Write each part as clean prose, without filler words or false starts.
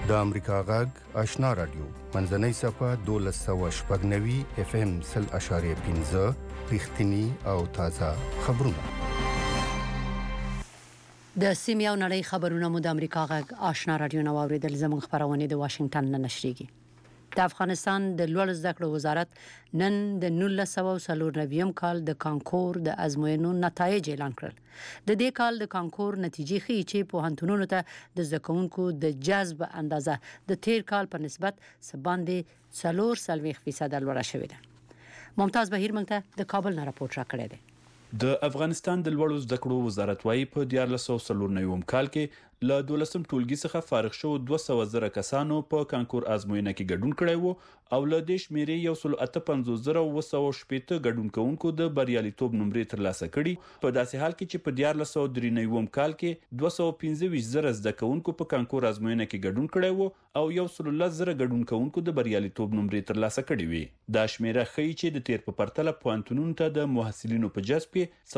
د امریکا غږ آشنا رادیو منځنۍ صفه 1290 اف ام 0.15 رښتینی او تازه خبرونه. د سیمې او نړۍ خبرونه مو د امریکا غږ آشنا رادیو نو اوریدل. زموږ خبرونه د واشنگټن نه نشریږي. د افغانستان د لوړ زده کړو وزارت نن د 1994 کال د کانکور د ازموینو نتایج اعلان کړل. د دې کال د کانکور نتیجې ښیي چې پوهنتونونو ته د زده کوونکو د جذب اندازه د تیر کال په نسبت باندې 40% لوړه شوې ده. ممتاز بهیر موږ ته د کابل نه راپورټ راکړی دی. د افغانستان د لوړو زده کړو وزارت وايي په 1994 کال کې له 12م ټولګي څخه فارغ شو 200,000 کسانو په کانکور ازموینه کې ګډون کړی وو او له دې شمیرې 158,970 ګډون کوونکو د بریالیتوب نمرې ترلاسه کړي. په داسې حال کې چې په 1993 کال کې 215,000 زده کوونکو په کانکور ازموینه کې ګډون کړی وو او 11,000 ګډون کوونکو د بریالیتوب نمرې ترلاسه کړي وي. دا شمیره ښیي چې د تیر په پرتله پوهنتونونو ته د محصلینو په جذب کې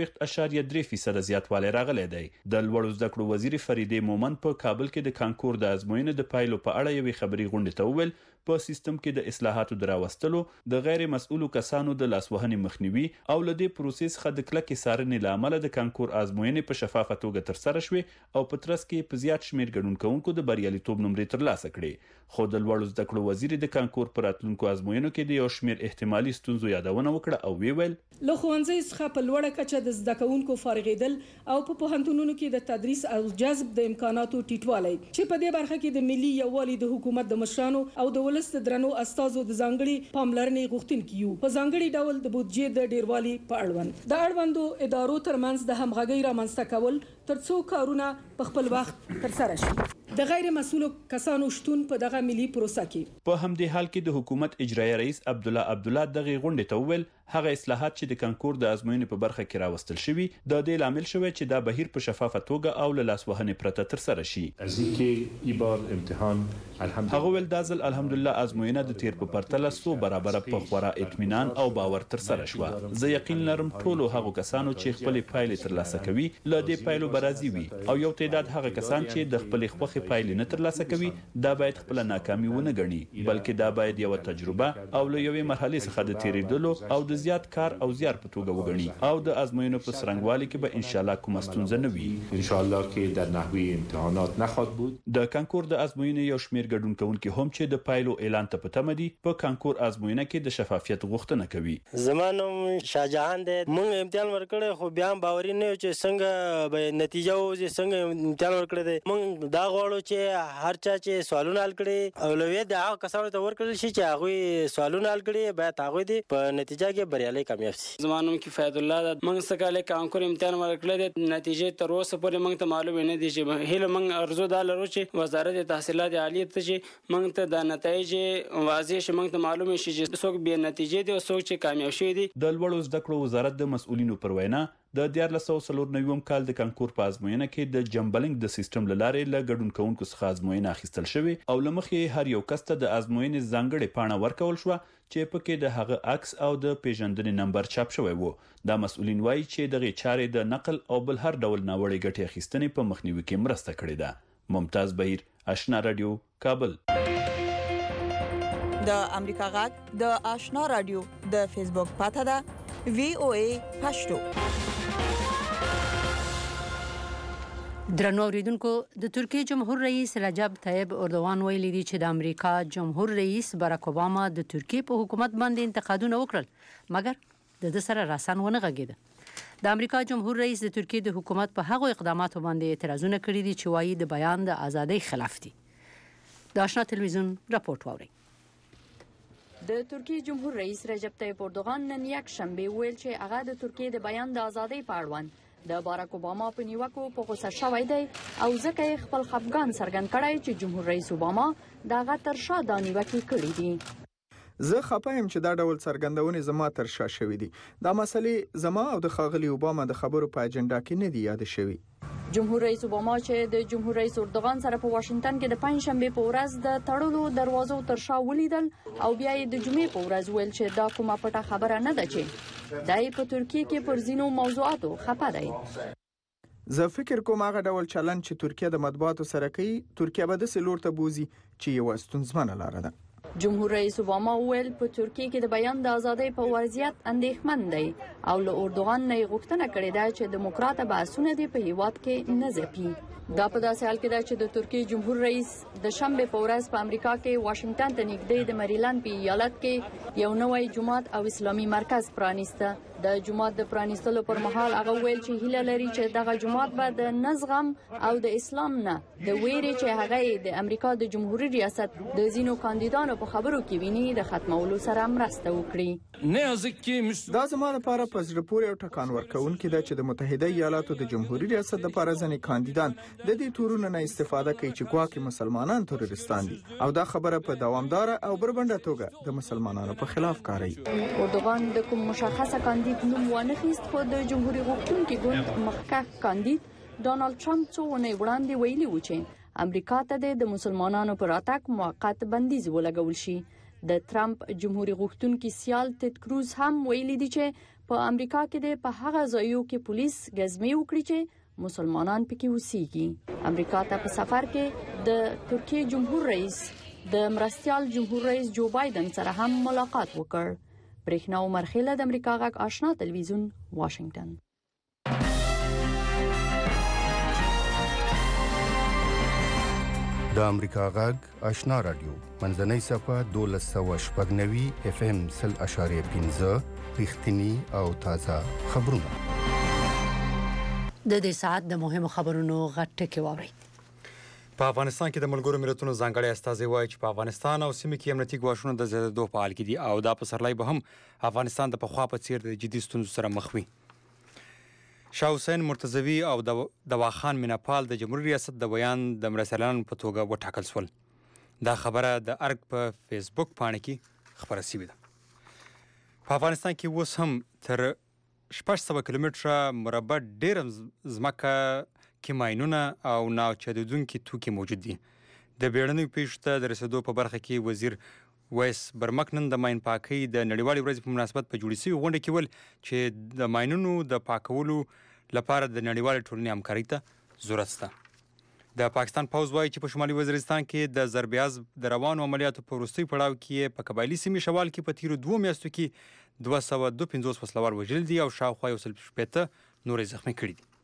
40.3% زیاتوالی راغلی دی. د لوړو زده کړو وزیر فریدې مومند په کابل کې د کانکور د ازموینې د پایلو په اړه یوې خبري غونډې ته وویل په سیستم کې د اصلاحاتو دراوستلو د غیر مسؤلو کسانو د لاسوهنې مخنیوي او له دې پروسس څخه د کلکې څارنې لامل د کانکور ازموینې په شفافه توګه ترسره شوې او په ترڅ کې په زیات شمیر ګډون کوونکو د بریالیتوب نمرې ترلاسه کړې. خو د لوړو زده کړو وزیر د کانکور پر راتلونکو ازموینو کې د یو شمیر احتمالي ستونزو یادونه وکړه او ویل له ښوونځي څخه په لوړه کچه د زده کوونکو فارغېدل او په پوهنتونونو کې د تدریس او جذب د امکاناتو ټیټوالی چې په دې برخه کې د ملي یووالي د حکومت د مشرانو او د ولس د درنو استازو د ځانګړي پاملرنې غوښتونکي یو. په ځانګړي ډول د بودجې د ډیروالي په اړوند د اړوندو ادارو ترمنځ د همغږۍ رامنځته کول ترڅو کارونه په خپل وخت ترسره شي. د غیر مسؤلو کسانو شتون په دغه ملي پروسه کې په همدې حال کې د حکومت اجرایی رئیس عبدالله دغه غونډې ته وویل هغه اصلاحات چې د کانکور د ازموینې په برخه کې راوستل شوي د دې لامل شوی چې دا بهیر په شفافه توګه او له لاسوهنې پرته ترسره شي. هغه ویل دا ځل الحمدلله ازموینه د تیر په پرتله 100 برابر په خورا اطمینان او باور ترسره شوه. زه یقین لرم ټولو هغو کسانو چې خپل پایلې ترلاسه کوي له دې پایلو برازي وي او یو تعداد هغه کسان چې د خپل خوخي پایلې نه ترلاسه کوي دا باید خپل ناکامي ونه ګڼي بلکې دا باید یو تجربه او له یوې مرحلې څخه د تیریدلو او د زیات کار او زیار په توګه وګڼي او د ازموینو په څرنګوالي کې به ان شاء الله کومه ستونزه نه وي. ان شاء الله کې در نحوی امتحانات نخواهد بود. د کانکور د ازموینې یو شمیر ګډون کوونکي هم چې د پایلو اعلان ته په تمه دي په کانکور ازموینه کې د شفافیت غوښتنه کوي. زمانو شاهجهان دې مونږ امتحان ورکړی خو بیا باوري نه چې څنګه به نتیجه وځي څنګه امتحان ورکړی دی. مونږ دا غواړو چې هر چا چې سوالونه حل کړي اولویت د هغه کسانو ته ورکړل شي چې هغه سوالونه حل کړي باید هغه دي په نتیجه کې بریالي کامیاب شي. زمانو کې فائد الله د موږ سکاله کانکور امتحان ورکړل د نتیجې تر اوسه پورې موږ ته معلوم نه دي چې هله موږ ارزو د لرو چې وزارت تحصیلات عالیه ته چې موږ ته د نتایج واضح شي موږ ته معلوم شي چې څوک به نتیجې دي او څوک چې کامیاب شي دي. د لوړو زده کړو وزارت د مسؤلینو پر وینا د 1994 کال د کانکور په ازموینه کې د جمبلنګ د سیستم لاره له ګډون کوونکو څخه ازموینه اخیستل شوې او لمخې هر یو کس ته د ازموینې ځانګړې پاڼه ورکول شو چې پکې د هغه عکس او د پیژندنې نمبر چاپ شوی وو. دا مسؤلین وایي چې دغه چارې د نقل او بل هر ډول ناوړه ګټې اخیستنې په مخنیوي کې مرسته کړې ده. ممتاز بهیر آشنا رادیو کابل. د امریکا غږ د آشنا رادیو د فیسبوک پاڼه ده VOA پښتو. درنو اوریدونکو د ترکیې جمهور رئیس رجب طیب اردوغان ویلي دی چې د امریکا جمهور رئیس باراک اوباما د ترکیې په حکومت باندې انتقادونه وکړل مګر د سره راسن ونه غږیده. د امریکا جمهور رئیس د ترکیې د حکومت په هغو اقداماتو باندې اعتراضونه کړي دي چې وايي د بیان د ازادۍ خلاف دي. د آشنا تلویزیون راپورټ واوري. د ترکیې جمهور رئیس رجب طیب اردوغان نن یک شنبه ویل چې هغه د ترکیې د بیان د ازادۍ په اړوند د باراک اوباما په نیوکو په غوسه شوی دی او ځکه یې خپل خفګان څرګند کړی چې جمهور رئیس اوباما دغه تر شا د نیوکې کړې دي. زه خپه یم چې دا ډول څرګندونې زما تر شا شوې دي. دا مسلې زما او د ښاغلي اوباما د خبرو په اجنډا کې نه دي یاد شوي. جمهور رئیس اوباما چې د جمهور رئیس اردوغان سره په واشنگټن کې د پنځشنبه په ورځ د تړلو دروازو تر شا ولیدل او بیا یې د جمعې په ورځ ویل چې دا کومه پټه خبره نه ده چې دای په ترکیې کې پر ځینو موضوعاتو خپه دی. زه فکر کوم هغه ډول چلند چې ترکیه د مطبوعاتو سره کوي ترکیه به د سلور ته بوزي چې یو ستونزمنه لار ده. جمهور رئیس اوباما ویل په ترکیه کې د بیان د ازادۍ په وضعیت اندېښمن دی او له اردوغان نه غوښتنه کړې ده چې دیموکراټ بحثونه دي په هیواد کې نه ځپي. دا په داسې حال کې ده چې د ترکیه جمهور رئیس د شنبه په ورځ په امریکا کې واشنگټن ته نږدې د مریلند په ایالت کې یو نوی جماعت او اسلامي مرکز پرانیسته. د جماعت د پرانیستلو پر مهال هغه ویل چې هیله لري چې دغه جماعت به د نظم او د اسلام نه د ویرې چې هغه د امریکا د جمهوریت ریاست د زینو کاندیدانو په خبرو کې ویني د ختمولو سره مرسته وکړي. دا زما لپاره په زړه پورې او ټکان ورکوونکی ده چې د متحده ایالاتو د جمهوریت ریاست لپاره ځینې کاندیدان د دې تورونو نه استفاده کوي چې ګواکې مسلمانان تروریستان دي او دا خبره په دوامدار او بربنډه توګه د مسلمانانو په خلاف کاروي. اردوغان د کوم مشخصه کاندید نوم ونه خیست خو د جمهوریت غوښتونکي ګوند مخکښ کاندید ډانلډ ټرمپ څو ونې وړاندې ویلي و چې امریکا ته د مسلمانانو پر راتګ موقت بندیز ولګول شي. د ټرمپ جمهوریت غوښتونکي سیال ټیډ کروز هم ویلي دی چې په امریکا کې په هغه ځایو کې پولیس غزمې وکړي چې مسلمانان پکې اوسېږي. امریکا ته په سفر کې د ترکیه جمهور رئیس د مرستيال جمهور رئیس جو بایدن سره هم ملاقات وکړ. برېښنا عمر خیله د امریکا غږ آشنا تلویزیون واشنگټن. د امریکا غږ آشنا رادیو منځنۍ صفه 1290 اف ام 0.15 رښتینی او تازه خبرونه. د دې ساعت د مهمو خبرونو غټه واوري. په افغانستان کې د ملګرو ملتونو ځانګړی استازی وایي چې په افغانستان او سیمه کې امنیتي ګواښونه د زیاتېدو په حال کې دي او دا پسرلی به هم افغانستان د پخوا په څیر د جدي ستونزو سره مخ وي. شاه حسین مرتضوي او دواخان میناپال د جمهوریت ریاست د بیان د مرستیالانو په توګه وټاکل شول. دا خبره د ارګ په فیسبوک پاڼه کې خبره شوې ده. په افغانستان کې اوس هم تر 600 کیلومتره مربع ډېر ځمکه کې ماینونه او ناچدودونکي توکي موجود دي. د بیړنیو پیښو ته د رسیدو په برخه کې وزیر ویس برمک نن د ماین پاکۍ د نړیوالې ورځې په مناسبت په جوړې شوې غونډه کې ویل چې د ماینونو د پاکولو لپاره د نړیوالې ټولنې همکارۍ ته ضرورت شته. د پاکستان پوځ وایي چې په شمالي وزیرستان کې د ضربیاز د روانو عملیاتو په وروستي پړاو کې په قبایلي سیمې شوال کې په تیرو 2 میاشتو کې 252 وسلوال وژل دي او شاوخوا 160 نورې زخمي کړي دي.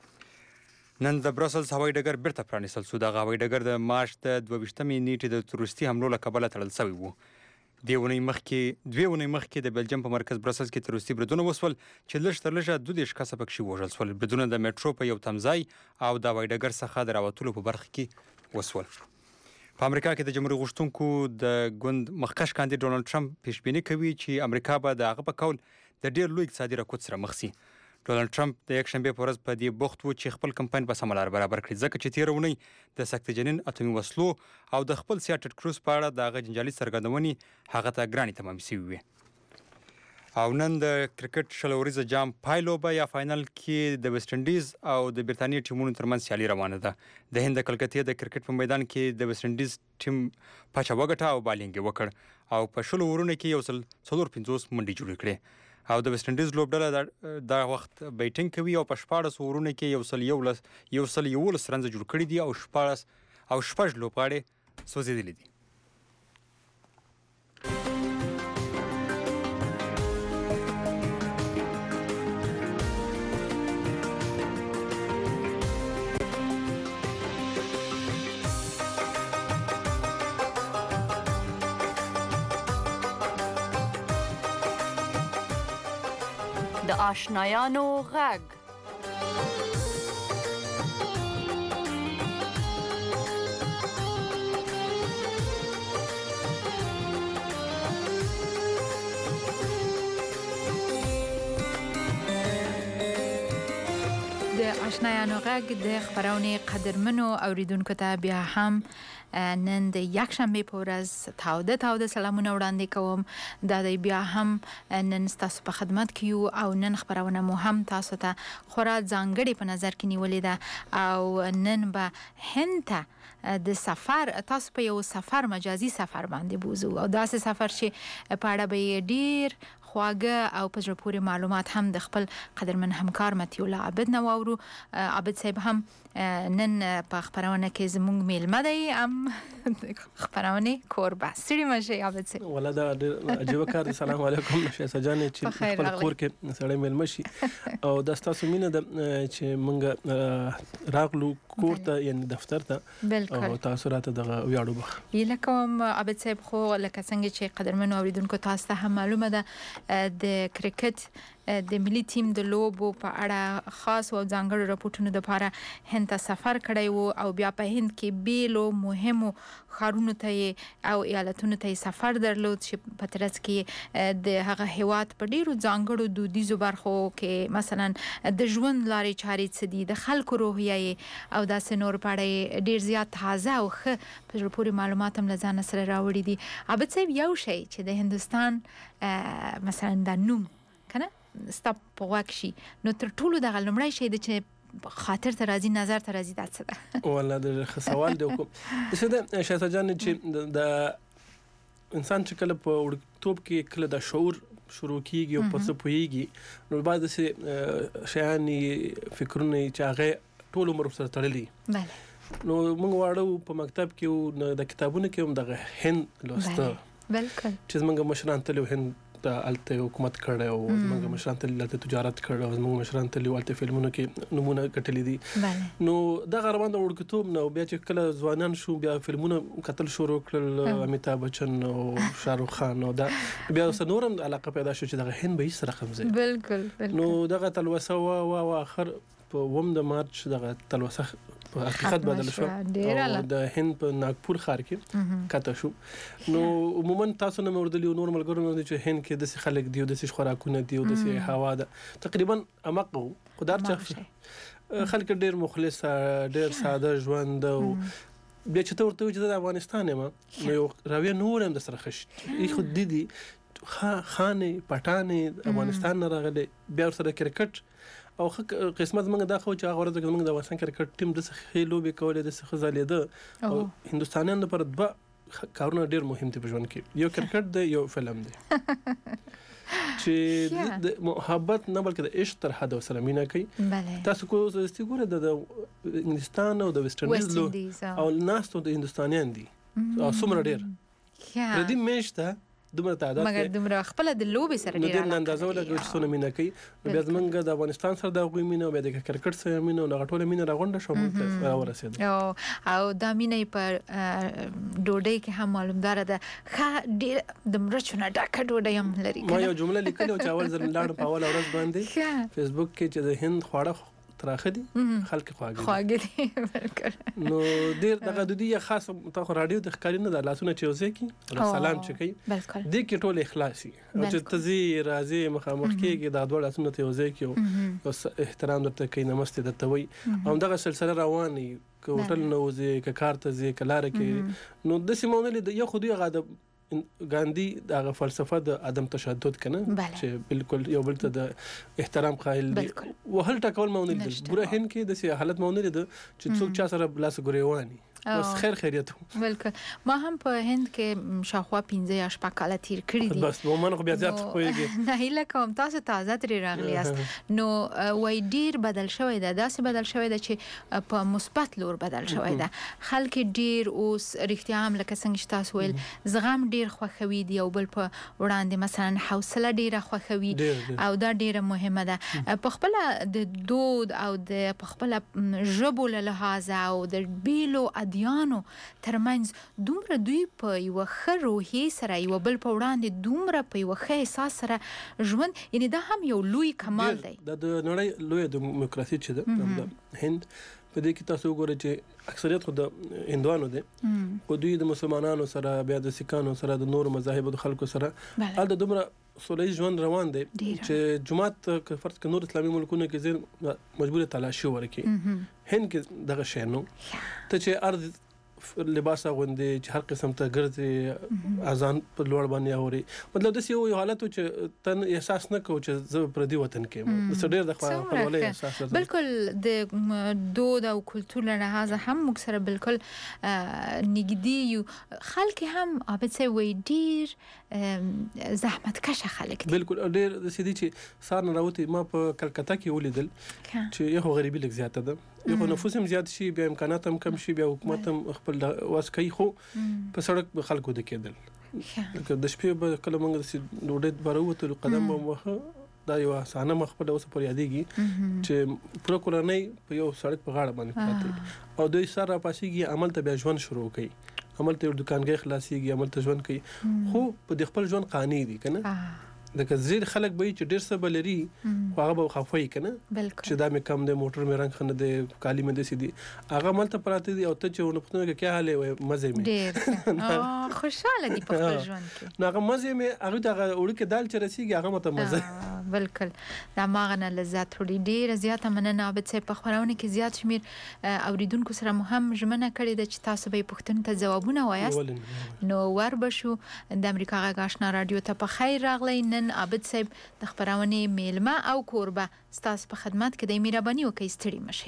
نن د برسلز هوایي ډګر بیرته پرانیستل شو. دغه هوایي ډګر د مارچ د 22مې نیټې د تروریستي حملو له کبله تړل شوی و. 2 ونې مخکې د بلجیم په مرکز برسلز کې تروریستي بریدونه وسول چې لږ تر لږه 22 کسه پکې وژل شول. بریدونه د میټرو په یو تمځای او د هوایي ډګر څخه د راوتلو په برخه کې وسول. په امریکا کې د جمهوریت غوښتونکو د ګوند مخکښ کاندید ډونالډ ټرمپ پیشبیني کوي چې امریکا به د هغه په قول د ډېر لوی اقتصادي رکود سره مخ شي. ډونالډ ټرمپ د یکشنبه په ورځ په دې بوخت و چې خپل کمپاین په سمه لار برابر کړي ځکه چې تېره اونۍ د سکته جنین اتومي وسلو او د خپل سیال ټیډ کروز په اړه د هغه جنجالي څرګندونې هغه ته ګرانې تمامې شوې وې. او نن د کرکټ شلوریزه جام پایلوبه یا فاینل کې د ویسټ انډیز او د برتانیې ټیمونو ترمنځ سیالي روانه ده. د هند د کلکتې د کرکټ په میدان کې د ویسټ انډیز ټیم پچه وګټه او بالینګ وکړ او په 10 اورونو کې 154 منډې جوړې کړې. او د ویسټ انډیز لوبډله دا وخت بیټینګ کوي او په 14 اورونو کې 111 رنز جوړ کړي دي او 6 لوبغاړي سوځېدلي دي. د آشنایانو غږ د آشنایانو غږ د خبرونه قدرمنو اوریدونکو ته بیا هم نن د یکشنبه په ورځ تاوده سلامونه وړاندې کوم. دا د بیا هم نن تاسو په خدمت کې یو او نن خبرونه مو هم تاسو ته خورا ځانګړي په نظر کې نیولې ده او نن به هند ته د سفر تاسو په یو سفر مجازي سفر باندې بوزو او داسې سفر چې په اړه به ډیر خواږه او په زړه پورې معلومات هم د خپل قدرمن همکار متي الله عابد نو اورو. عابد صاحب هم نن په خبرونه کې زموږ میلمه دی ام خبرونه کوربه سړي مشه عابد صاحب ولا دا عجیب کار. السلام علیکم شایسته جان چې خپل کور کې سړی میلمه شي او د تاسو مینه د چې مونږ راغلو کور ته یعنی دفتر ته او تاسو راته دغه ویاړو بخ یله کوم عابد صاحب خو لکه څنګه چې قدرمن اوریدونکو تاسو ته هم معلومه ده د کرکټ د ملي ټیم د لوبو په اړه خاص او ځانګړي راپورټونو لپاره هند ته سفر کړی وو او بیا په هند کې بیلو مهمو ښارونو ته او ایالتونو ته سفر درلود چې په ترڅ کې د هغه هیواد په ډیرو ځانګړو دودیزو برخو کې مثلا د ژوند لارې چارې څه دي د خلکو روحیه او داسې نور په اړه ډیر زیات تازه او ښه په زړه پورې معلومات هم له ځان سره راوړي دي. عابد صاحب یو شی چې د هندستان مثلا د نوم کنه ستاپ په واکشي نو تر ټولو د غلمړی شي د چې خاطر ته راځي نظر ته راځي دا څه ده ولا د سوال دی کوم څه ده شایسته جان چې د انسان چې کله په وړتوب کې کله د شعور شروع کیږي او په څه پوهیږي نو بعد څه شیانی فکرونه چې هغه ټول عمر سره تړلي بله نو موږ واړو په مکتب کې د کتابونو کې هم د هند لوسته بالکل چې موږ مشران تلو هند الته حکومت کړه او موږ مشران ته تجارت کړه او موږ مشران ته الته فلمونو کې نمونه کټلې دي نو دا غروان د وړکتوب نو بیا چې کله ځوانان شو بیا فلمونه کتل شروع کړل امیتاب بچن او شاروخ خان او دا بیا سنورم علاقه پیدا شو چې د هند به هیڅ رقم زه بالکل نو دغه تلوسه او اخر په وم د مارچ دغه تلوسه په حقیقت بدل شو او د هند په ناگپور ښار کې کته شو نو عموما تاسو نه موردلی نور ملګرو نه چې هند کې د خلک دی او د خوراکونه دی او د هوا ده تقریبا امقو خدار چا خلک ډیر مخلص ډیر ساده ژوند او بیا چې ته ورته چې د افغانستان یم نو راوی نور هم د سره خش خو دي خانه پټانه افغانستان نه راغلي بیا سره کرکټ او قسمت موږ دا خو چې هغه ورځ موږ د افغانستان کرکټ ټیم د خېلو به کولې د خزالیده او هندستانیان لپاره دوه کارونه ډیر مهم دي په ژوند کې یو کرکټ دی یو فلم دی چې د محبت نه بلکې د عشق تر حد سره مینا کوي تاسو کو زستی ګوره د انګلستان او د ویسټرن او ناس ته د هندستانیان دي او څومره ډیر د دې مېشته دومره تعداد مګر دومره خپل د لوبي سره ډیر نه اندازه ولګو چې څونه مینا کوي بیا زمونږ د افغانستان سره د غوي مینا او د کرکټ سره مینا او غټوله مینا راغونډه شو موږ ته ورسېد او دا مینا په ډوډۍ کې هم معلومدار ده ښه ډیر د مرچونه ډاکه ډوډۍ هم لري ما یو جمله لیکلې چې اول ځل لاړ په اول ورځ باندې فیسبوک کې چې د هند خواړه تراخه دي خلک خواږه دي بالکل نو ډیر دغه د دې خاص تاسو رادیو د ښکارینه د لاسونه چوزي کی سلام چکی د کې ټول اخلاصي او چې تزي راځي مخامخ کېږي د دوه لاسونه چوزي کی او احترام درته کوي نمسته درته وي هم دغه سلسله رواني کوټل نوځي ک کارت زی کلار کې نو د سیمونل د یو خودي غاده ګاندی دغه فلسفه د عدم تشدد کنه چې بالکل یو بل ته د احترام قائل دي وهل ټکول مونږ دي ګوره هند کې د حالت مونږ دي چې څوک چا سره بلاس ګریوانی بس خیر خیریت بالکل ما هم په هند کې شاوخوا 15 شپه کاله تیر کړی دي بس ومن خو بیا زیات خوېږي نه هیله کوم تاسو تازه ترې راغلی است نو وای ډیر بدل شوی ده داسې بدل شوی ده چې په مثبت لور بدل شوی ده خلک ډیر اوس رښتیا هم لکه څنګه تاسو ویل زغم ډیر خوخوي دی او بل په وړاندې مثلا حوصله ډیره خوخوي او دا ډیره مهمه ده په خپل د دود او د په خپل ژبو له لحاظ او د بیلو دیانو ترمنځ دومره دوی په یو ښه روحي سره یو بل په وړاندې دومره په یو ښه احساس سره ژوند یعنی دا هم یو لوی کمال دی د نړۍ لوی دیموکراسي چې ده د هند په دې کې تاسو وګورئ چې اکثریت خو د هندوانو دي او دوی د مسلمانانو سره بیا د سکانو سره د نور مذاهب د خلکو سره د دومره سولې ژوند روان دی چې جماعت که فرض ک نور اسلامي ملکونو کې زیر مجبور تلاشي ورکی هند کې دغه شی نو ته چې ارض لباس غوندې چې هر قسم ته ګرځي اذان په لوړ باندې اوري مطلب د یو حالت چې تن احساس نه کوي چې زه پردي وطن کې د ډېر د خپلوالۍ احساس لرم بالکل د دود او کلتور له لحاظه هم موږ سره بالکل نږدې یو خلک هم عابد سي وي ډېر زحمت کشه خلک بالکل ډېر د سيدي چې سار نه راوتی ما په کلکتا کې ولیدل چې یو غریبي لږ زیاته ده یو نفوس هم زیات شي بیا امکانات هم کم شي بیا حکومت هم خپل واس کوي خو په سړک به خلکو د کېدل لکه د شپې به کله موږ د ډوډۍ بروته قدم ومخه دا یو اسانه مخ په اوسه پر یادېږي چې پوره کورنۍ په یو سړک په غاړه باندې پراته او دوی سره پاسيږي عمل ته بیا ژوند شروع کوي عمل ته دکانګي خلاصيږي عمل ته ژوند کوي خو په خپل ژوند قانع دي کنه دغه زیر خلک به چې ډیر څه بلري خو هغه به خفوي کنه چې دا مې کم د موټر مې رنگ خنه د کالی مې د سيدي هغه ملته پراته دي او ته چې ونه پښتنه کې کیا حال وي مزه مې ډیر خوشاله دي په خپل ژوند کې نو هغه مزه مې هغه دغه وړ کې دال چې رسیږي هغه مته مزه بالکل دا ماغه لذت وري ډیر زیاته مننه عابد سي په خبرونه کې زیات شمیر اوریدونکو سره مهم ژمنه کړې ده چې تاسو به پښتون ته ځوابونه وایاست نو ور بشو د امریکا غږ آشنا رادیو ته په خیر راغلی نن عابد صاحب د خبرونه میلمه او کوربه ستاسو په خدمت کې د مهرباني وکړئ ستړي مشي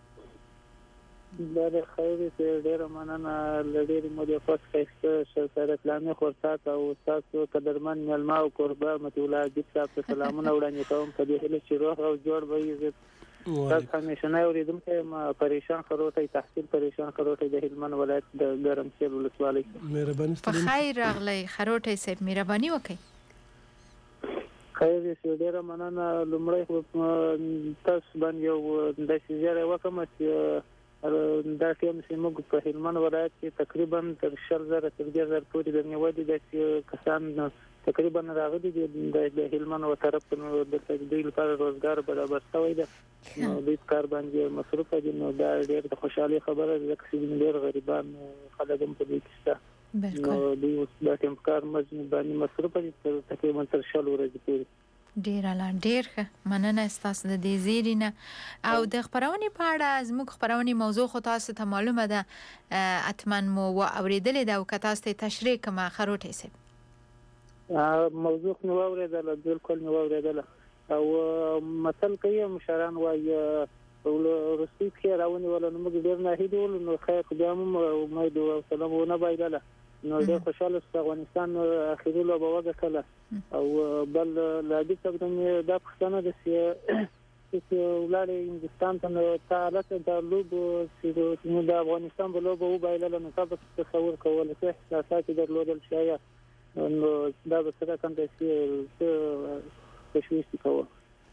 د خیر ته ډیر مننه لډیر مودې پس شرکت لامه خورتات او تاسو قدرمن میلمه او کوربه متولا د تاسو سلامونه وړاندې کوم په دې هله چې روح او جوړ وي تاسو همیشه نه اوریدم چې ما پریشان خروټي تحصیل پریشان خروټي د هلمند ولایت د ګرمسیر ولسوالۍ مهرباني په خیر راغلی خروټي صاحب مهرباني وکړئ خیر دې ډیره مننه لمړی تاسو باندې یو د سیزره وکم چې دا ټیم چې موږ په هلمند ولایت کې تقریبا تر 10,000 تر 10,000 پورې د نیوادي د کسان تقریبا راغلي دي د هلمند او طرف د تجدید لپاره روزګار برابر شوی دی نو د کار باندې مصروف دي نو دا ډیره خوشاله خبره ده چې ډیر غریبان خلک هم په دې کې شته نو د ټیم کار باندې مصروف دي تقریبا تر 10 ورځې پورې ډیر مننه تاسو د دې زیرینه او د خبرونه په اړه زموږ خبرونه موضوع خو تاسو ته معلومه ده اتمن مو اوریدلې ده او که تاسو ته تشریح کما خروټي سي موضوع نو اوریدل بالکل نو اوریدل او مثلا کوي مشران وای ورسې کې راونی ولا نو موږ ډیر نه هیدول نو خیر خدای مو امید او سلامونه بایدله نو د خوشاله افغانستان اخیری لوبه وکړه او بل لا دې څنګه د پښتنه د چې ولاره هندستان ته تعالت د لوبو چې د افغانستان په لوبه وبایله نو تاسو تصور کول چې احساسات درلودل شي نو دا به څه کنده چې تشویش کوي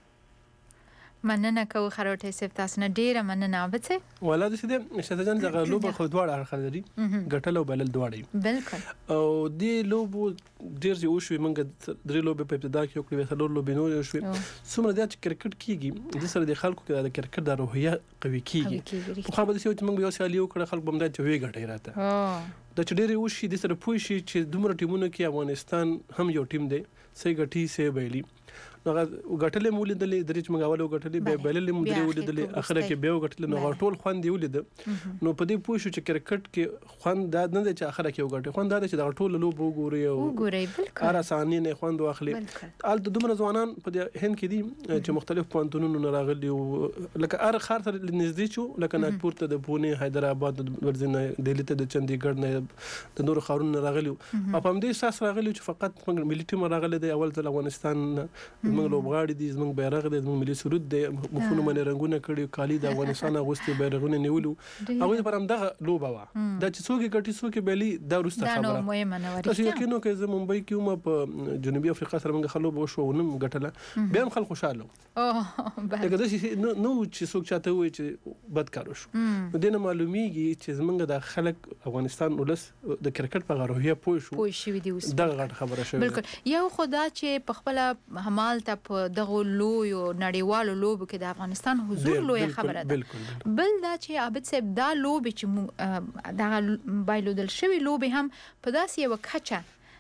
مننه کوي خروټي صاحب تاسو نه ډیره مننه وبته ولادت دې شتهجان دغه لوبه خو دواړه اړخ لري ګټل او بلل دواړه بالکل او دې لوبو ډیر چې وشوي موږ درې لوبې په ابتدا کې وکړې څلور لوبې نور شوي څومره د کرکټ کیږي د سره د خلکو کې د کرکټ د روحیه قوي کیږي خو خبره چې موږ یو سیالي وکړه خلک بمدا چې وی ګټي راته د چډيري وشي د سره پوي شي چې دومره ټیمونو کې افغانستان هم یو ټیم دی سې غټي سې ویلي نو غټلې مولیدلې درې مګاولو غټلې به بللې مدري ولیدلې اخره کې به غټلې نو ټول خوان دی ولید نو په دې پوه شو چې کرکټ کې خوان دا نه چې اخره کې وګټي خوان دا چې دا ټول لوب وګوري او بالکل ارساني نه خوان واخلي ال دومره ځوانان په هند کې دي چې مختلف پوانتونونو راغلي لکه ار خار سره نږدې شو لکه ناګپور ته د پونه حیدرآباد ورزنه دلی ته د چندیګړ نه د نور خارونو راغلي او په دې اساس راغلي چې فقط ملي ټیم راغلي د اول ځل افغانستان زموږ لوبغاړي دي زموږ بیرغ دی زموږ ملي سرود دی مخونه باندې رنگونه کړي کالی د افغانستان غوستي بیرغونه نیولو هغه پر هم دغه لوبه وا د چې څوک ګټي څوک بیلی دا ورسته خبره تاسو یقینو کې زه ممبئی کې وم په جنوبي افریقا سره موږ خلوب وشو ونم ګټله به هم خلک خوشاله دغه د نو چې څوک چاته وي چې بدکار شو دنه معلومیږي چې زمونږ د خلک افغانستان ولس د کرکټ په غروهیه پوه شو دی دغه خبره شوه بالکل یو خدا چې په خپل همال ته په دغه لوی او نړیوالو لوبو کې د افغانستان حضور لوی خبره ده بل دا چې عابد صاحب دا لوب چې دا بایلودل شوی لوب هم په داسې یو کچه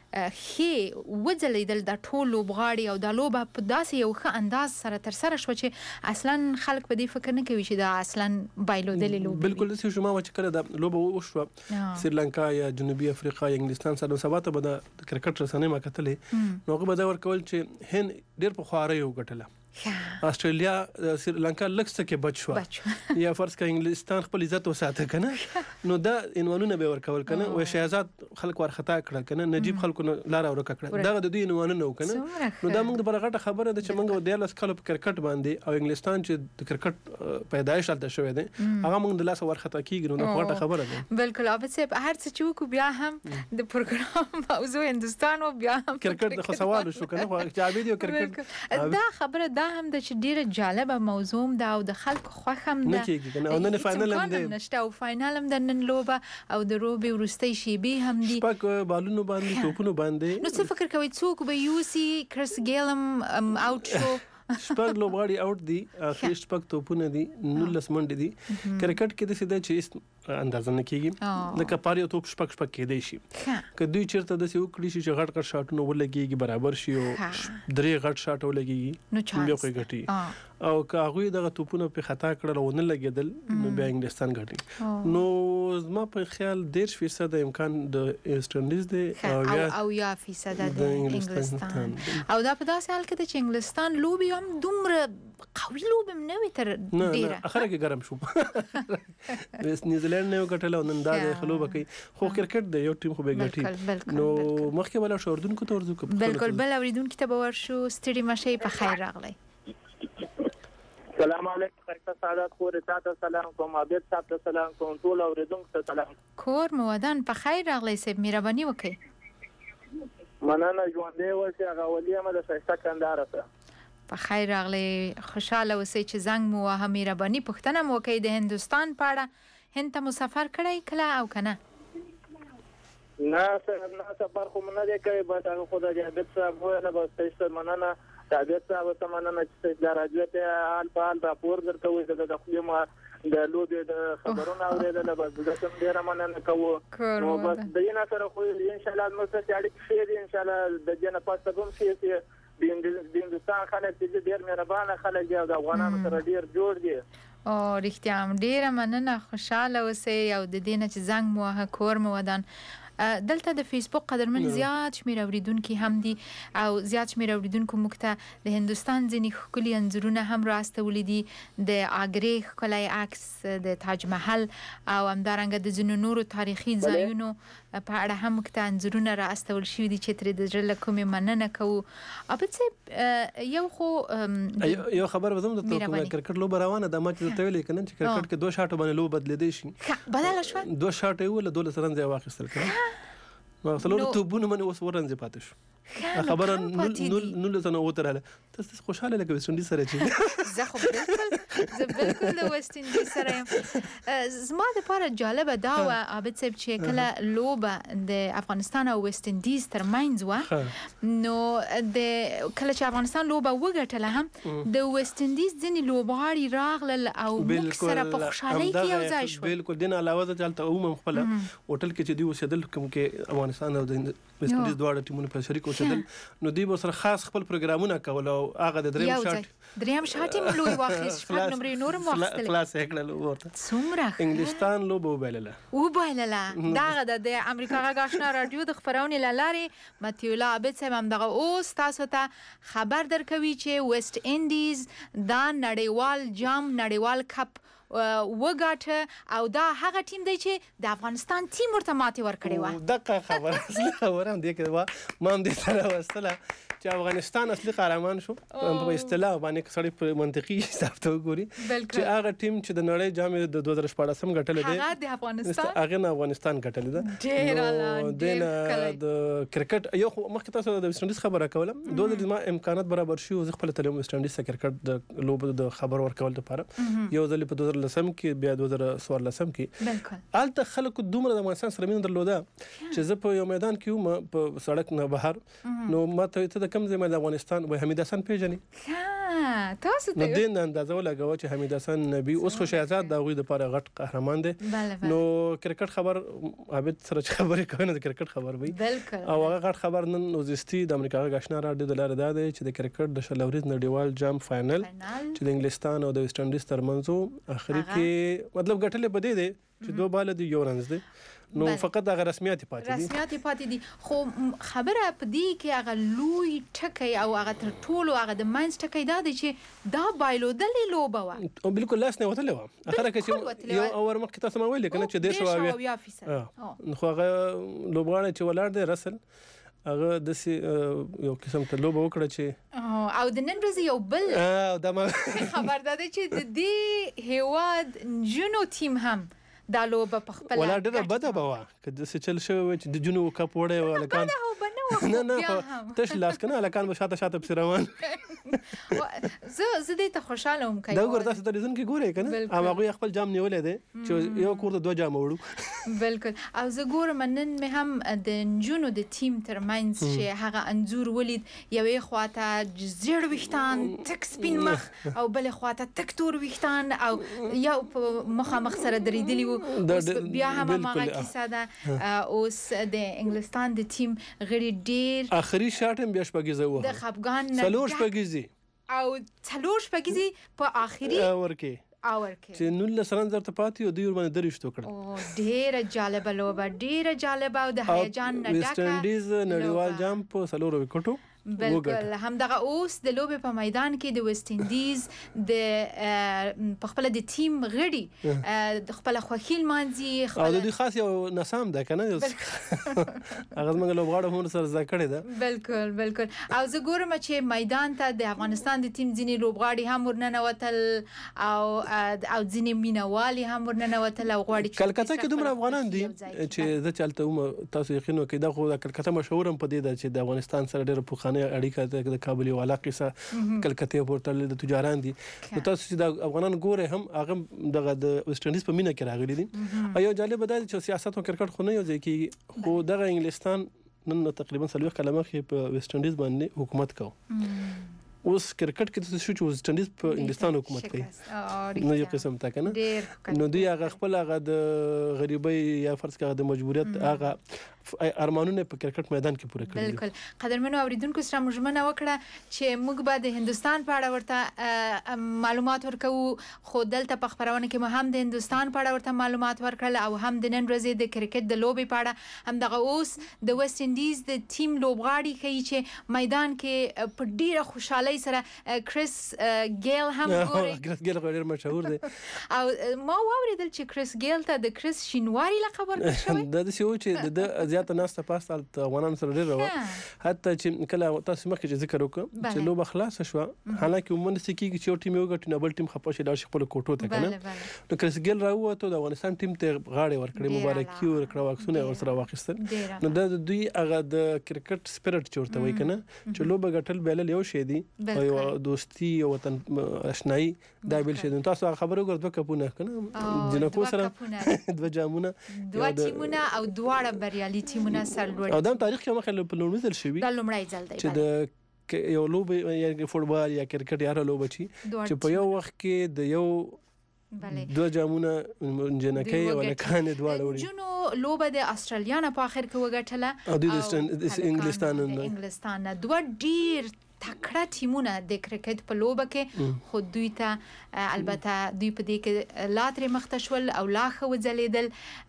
خې وځلیدل د ټول لوبغاړي او د لوبه په داسې یو ښه انداز سره تر سره شو چې اصلا خلک په دې فکر نه کوي چې دا اصلا بایلودلې لوبه بالکل داسې شو ما چې کله د لوبه وشوه سریلانکا یا جنوبي افریقا یا انګلستان سره سبا ته به د کرکټ رسنۍ ما کتلې نو هغه به دا ورکول چې هند ډېر په خوارۍ وګټله استرالیا سریلانکا لکه کې بچ شو یا فرض کړه انګلستان خپل عزت وساته کنه نو دا عنوانونه به ورکول کنه او شهزاد خلک ورخطا کړل کنه نجیب خلکو لار ورک کړل دا د دوی عنوانونه وکنه نو دا موږ د برغټه خبره ده چې موږ د 10 کال په کرکټ باندې او انګلستان چې د کرکټ پیدایش حالت شوې ده هغه موږ د لاس ورخطا کیږي نو غټه خبره ده بالکل او په هر څه چې کو بیا هم د پروګرام موضوع هندستان او بیا هم کرکټ د خسوال شو کنه چې عابدي کرکټ دا خبره دا هم د چې ډیره جالبه موضوع ده او د خلکو خوښ هم ده نه کېږي کنه او نن فائنل هم ده نشته او فائنل هم د نن لوبه او د روبي ورستۍ شیبې هم دي شپږ بالونو باندې توپونو باندې نو څه فکر کوي څوک به یوسي کرس ګیلم اوټ شو شپږ لوبغاړي اوټ دي اخر شپږ توپونه دي 19 منډې دي کرکټ کې د سیده چې اندازه نه کیږي لکه پاره توپ شپږ کېدای شي که دوی چیرته د سیو کړی شي چې غټ شاټونه ولګيږي برابر شي او درې غټ شاټ ولګيږي نو بیا کوي ګټي او که هغه دغه توپونه په خطا کړل او نه لګیدل نو بیا انګلستان ګټي نو زما په خیال 10% امکان د ویسټ انډیز دی او یا فیصد د انګلستان او دا په داسې حال کې چې انګلستان لوبي هم دومره قوي لوبه نه وي تر ډیره اخره کې ګرم شو نیوزیلند نه وګټل او نن دا د خلوبه کوي خو کرکټ د یو ټیم خو به ګټي نو مخکې ولا شوردونکو ته ورځو بالکل بل اوریدونکو ته به ورشو ستړي مشي په خیر راغلی السلام علیکم خیرته سعادت خور تاسو سلام کوم عابد صاحب ته سلام کوم ټول اوریدونکو ته سلام کور مودان په خیر راغلی سب مهرباني وکړئ مننه ژوندې اوسئ هغه ولي هم د شایسته کندهار ته په خیر راغلی خوشاله اوسئ چې زنګ مو وهه مهرباني پوښتنه مو وکړئ د هندوستان په اړه هند ته مو سفر کړی کله او که نه نه سفر خو نه دی کړی بس هغه خو د عابد صاحب ویله بس ستاسو مننه د عابد صاحب ته مننه چې د راډیو ته حال په حال راپور درکوئ د خپلې ما د لوبې د خبرونه اورېدل بس د کوم ډیره مننه کوو نو بس د یې سره خو ان شاء الله موږ ته اړیکې شي ان شاء الله د جن پاسته کوم شي د هندستان خلک چې ډیر مهربانه خلک دي او د افغانانو سره ډیر جوړ دي او رښتیا هم ډیره مننه خوشاله اوسئ او د دې نه چې زنګ مو وهه کور مو ودان دلته د فیسبوک قدرمن زیات شمیر اوریدونکو هم دي او زیات شمیر اوریدونکو موږ ته د هندستان ځینې ښکلي انځورونه هم راستولي دي د آګرې ښکلی عکس د تاج محل او همدارنګه د ځینو نورو تاریخي ځایونو په اړه هم موږ ته انځورونه راستول شوي دي چې ترې د زړه له کومې مننه کوو عابد صاحب یو خو یو خبر به زم درته کوم کرکټ لوبه روانه ده ما چې درته ویلې کنه چې کرکټ کې 2 شاټو باندې لوبه بدلېدای شي بدله شوه 2 شاټ یې ول 12 رن ځای واخیستل کړه نو څلور توپونه باندې اوس ورنځ پاتې شو خبره نو له وتراله تاسو خوشاله لکه ویسټ انډیز سره چې زه خو بالکل د ویسټ انډیز سره زما لپاره جالبه دا و عابد صاحب چې کله لوبه د افغانستان او ویسټ انډیز ترمنځ و نو د کله چې افغانستان لوبه وګټله هم د ویسټ انډیز ځینې لوبغاړي راغلل او موږ سره په خوشحالۍ کې یو ځای شول بالکل دین علاوه ځلته عموما خپل هوټل کې چې دی اوسېدل کوم کې افغانستان او د ویسټ انډیز دواړه ټیمونه په شریک نو دی به سره خاص خپل پروګرامونه کول او هغه د دریم شاټ هم لوی واخیست شپږ نمبرې نور هم واخیستل خلاص کړل ورته څومره انګلستان لوبه وبایلله دغه د امریکا غږ آشنا رادیو د خبرونې له لارې متیولا عابد صاحب هم دغه اوس تاسو ته خبر درکوي چې ویسټ انډیز دا نړیوال جام نړیوال کپ وګاټه او دا هغه ټیم دی چې د افغانستان ټیم ورته ماتې ورکړې وه دغه خبره هم دی کې ما هم دې سره وستله چې افغانستان اصلي قهرمان شو په اصطلاح باندې سړی په منطقي حساب ته وګوري چې هغه ټیم چې د نړۍ جام د 2014 ګټل دی هغه د افغانستان هغه نه افغانستان ګټل دی ډېر د کرکټ یو مخکې تاسو د ویسټ انډیز خبره کوله دوه د ما امکانات برابر شي او زه خپل تلم ویسټ انډیز سره کرکټ د لوبو د خبر ورکول لپاره یو ځل په 2013 کې بیا 2014 کې الته خلکو دومره د افغانستان سره مين درلوده چې زه په یو میدان کې وم په سړک نه بهر نو ما ته د کم ځای د افغانستان وای حمید حسن پیژنې تاسو ته نو دین اندازه ولګو چې حمید حسن نبی اوس خو شهزاد د غوي د لپاره غټ قهرمان دی نو کرکټ خبر عابد سره خبرې کوي د کرکټ خبر وي او هغه غټ خبر نن نوزستی د امریکا غشنا راډیو د لاره دا دی چې د کرکټ د شلوريز نړیوال جام فائنل چې د انګلستان او د ویسټ انډیز ترمنځ اخري کې مطلب غټلې بده دی چې دوه بال دی یو رنز دی نو فقط هغه رسمیات پاتې دي خو خبره پدې کې هغه لوی ټکی او هغه تر ټولو هغه د ماینز ټکی دا دی چې دا بایلودلې لوبه و او بالکل لاس نه وتلې و اخره کې چې یو اور مخکې تاسو ما ویل کنه چې د شو خو هغه لوبغاړی چې ولاړ دی رسل هغه د یو قسم ته لوبه وکړه چې او د نن ورځ یو بل دا خبر ده چې د دې هیواد جنو ټیم هم دا لوبه په خپل ولا ډېر بده بوا کله چې چل شو چې د جنو کپ وړه ولا کان نه تش لاس کنه لکان به شاته په روان زه دې ته خوشاله وم دا ګور تاسو ته ریزن کې ګورې کنه هغه خپل جام نیولې ده چې یو کور ته دوه جام وړو بالکل او زه ګورم نن مې هم د جنو د ټیم ترمنځ چې هغه انزور ولید یوې خواته زیړ وښتان تک سپین مخ او بل خواته تک تور وښتان او یو مخامخ سره درېدلی وو بیا هم هغه کیسه ده اوس د انګلستان د ټیم غړي ډیر اخري شاټ هم بیا شپږیزه و د خفګان څلور شپږیزي او څلور شپږیزي په اخري ورکه چې نن لسران زرت پاتې او دوی ورباندې درشتو کړ او ډیره جالب لوبه ډیره جالب او د هیجان نه ډکه ویسټ انډیز نړیوال جام په څلور وکټو بالکل همدغه اوس د لوبې په میدان کې د ویسټ انډیز د خپل د ټیم غړي د خپل خوخیل مانځي او د خاص یو نسام ده کنه هغه موږ لوبغاړو هم سره ذکر ده بالکل او زه ګورم چې میدان ته د افغانستان د ټیم ځینی لوبغاړي هم ورننوتل او ځینی مینوالي هم ورننوتل او غواړي کلکته کې دومره افغانان دي چې زه چلته تاسو یقین وکړئ دا خو د کلکته مشهور هم پدې ده چې د افغانستان سره ډېر پوخانه اړیکه د کابل یو علاقه سره کلکته پورتل د تجاران دي نو تاسو چې د افغانان ګوره هم هغه دغه د ویسټ انډیز په مینه کې راغلي دي یو جالب ده چې سیاست او کرکټ خو نه یو ځای کې خو دغه انګلستان نن تقریبا 30 کلمه کې په ویسټ انډیز باندې حکومت کوي اوس کرکټ کې څه شو چې ویسټ انډیز په انګلستان حکومت کوي نو یو قسم تا کنه نو دوی هغه خپل هغه د غریبۍ یا فرض کړه د مجبوریت هغه ارمانونه په کرکټ میدان کې پوره کړل بالکل قدرمنو اوریدونکو سره مجمنه وکړه چې موږ به د هندستان په اړه ورته معلومات ورکو خو دلته په خبرونه کې هم د هندستان په اړه ورته معلومات ورکړل او هم د نن ورځې د کرکټ د لوبې په اړه هم دغه اوس د ویسټ انډیز د ټیم لوبغاړي کوي چې میدان کې په ډیره خوشاله سره کریس ګیل هم ګوري کریس ګیل ډېر مشهور دی او ما واوریدل چې کریس ګیل ته د کریس شینواری لقب ورکړل شوی د څه و چې د زیات ناسته پاسته افغانان سره ډېر و حتی چې کله تاسو مخکې ذکر وکړ چې لوبه خلاص شو حالانکه ومن سکیږي چې یو ټیم یو ګټي نه بل ټیم خپل شي د خپل کوټو ته کنه نو کریس ګیل راووته د افغانستان ټیم ته غاړه ورکړې مبارکي ورکړه واکسونه ورسره واخیستل نو د دوی هغه د کرکټ سپیرټ چورته وای کنه چې لوبه ګټل بیل یو شی دی او دوستي او وطن آشنایی دا بیل شي تاسو خبرو ګر دوه کپونه کنه جنکو سره دوه جامونه دوه ټیمونه او دواړه بریالي ټیمونه سره او دا تاریخ کې مخه په لومړي ځل شوی دا لومړی ځل دی چې د یو لوبه یا فوتبال یا کرکټ یا لوبه چې په یو وخت کې د یو دوه جامونه جنکۍ ولا کان دواړه وړي جنو لوبه د استرالیا نه په اخر کې وګټله او د انګلستان دوه ډیر تکړه ټیمونه د کرکټ په لوبه کې خو دوی ته البته دوی په دې کې لاترې مختشول او لا خو ځلیدل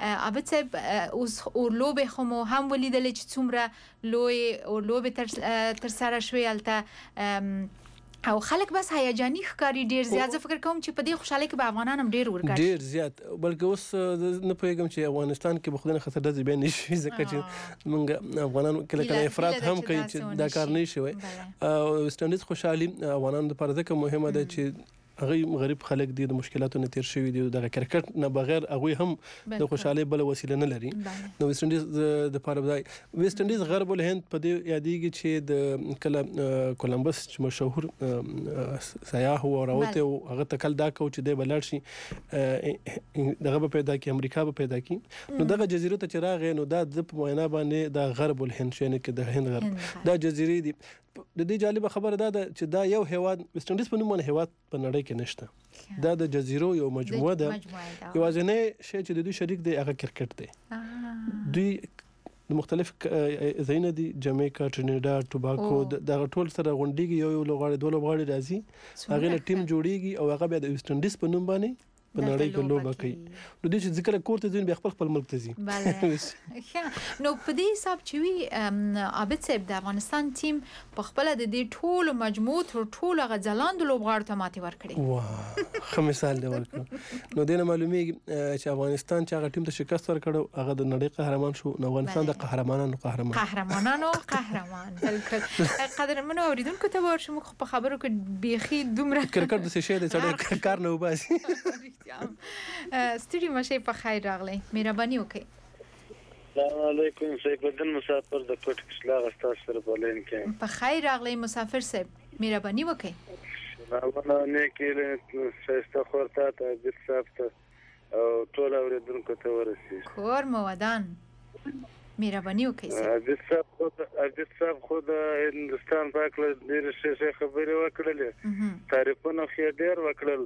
البته اوس او لوبه خو هم ولیدل چې څومره لوی او لوبه تر سره شوی البته او خلک بس هیجاني ښکاری ډیر زیات فکر کوم چې په دې خوشاله کې به افغانان هم ډیر ورګړي ډیر زیات بلکې اوس نه پوهیږم چې افغانستان کې بخودنه خطر د بیان نشي ځکه چې موږ افغانان کله افراط هم کوي چې دا کار نه شي وي او ستاندیز خوشحالي افغانان لپاره ځکه مهمه ده چې هغه غریب خلک دي د مشکلاتو نه تیر شوی دي د کرکټ نه بغیر هغه هم د خوشاله بل وسیله نه لري نو ویسټ انډیز د پاره بدای ویسټ انډیز غرب الهند په دې یادېږي چې د کله کولمبس مشهور سیاح او راوته هغه تکل دا کو چې د بلل شي دغه په پیدا کې امریکا په پیدا کې نو دغه جزیره ته چراغ نو دا د معاینه باندې د غرب الهند شنه کې د هند غرب دا جزیره دي د دې جالب خبره ده چې دا یو هیواد ویسټ انډیز په نوم باندې هیواد په نړۍ کې نشته دا د جزیرو یو مجموعه ده یوازینی شی چې د دوی شریک دی هغه کرکټ دی دوی مختلف ځایونه دي جمیکا ټرینیډاډ ټوباکو دغه ټول سره غونډيږي یو لوغړی دوه لوغړی راځي هغه له ټیم جوړیږي او هغه بیا د ویسټ انډیز په نوم باندې په نړۍ کې لوبه کوي نو د دې ذکر کوته ځین بیا خپل ملک ته ځي نو په دې حساب چې وی عابد صاحب د افغانستان ټیم په خپل د دې ټول مجموعه ټول غزلاند لوبغاړو ته ماتې ورکړي واه خو مثال دی ورکړ نو دینه معلومیږي چې افغانستان چې هغه ټیم ته شکست ورکړو هغه د نړۍ قهرمان شو نو افغانستان د قهرمانانو قهرمان بالکل قدرمنو اوریدونکو ته ورشم په خبرو کې بيخي دومره کرکټ د څه شی دی چې کار نه وباسي ستړي مشه په خیر راغلی مهرباني وکړئ السلام علیکم سیف الدین مسافر د کوټ کښلا غستا سره بولین کې په خیر راغلی مسافر صاحب مهرباني وکړئ نو نه کې سسته خورته ته د صاحب او ټول اوریدونکو ته ورسي کور مو ودان مهرباني وکړئ د صاحب خود هندستان پاکله ډیر څه خبرې وکړلې تعریفونه خې ډیر وکړل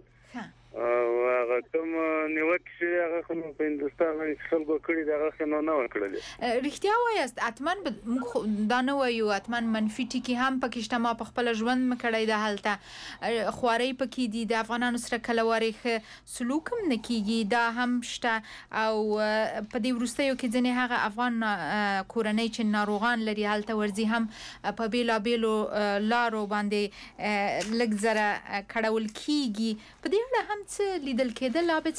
هغه کوم نیوکه چې هغه په هندستان کې خلکو کړي دا هغه نه وکړل رښتیا وایست اتمن دا نه وایو اتمن منفي ټکی هم پکې ما په خپل ژوند مکړی د حالته خواري پکې دي د افغانانو سره کلواريخ سلوک هم نکېږي دا هم شته او په دې ورستیو کې ځنې هغه افغان کورنۍ چې ناروغان لري حالته ورزي هم په بیلا بیلو لارو باندې لګزره کړهول کیږي په دې اړه هم څه لیدل کېدل عابد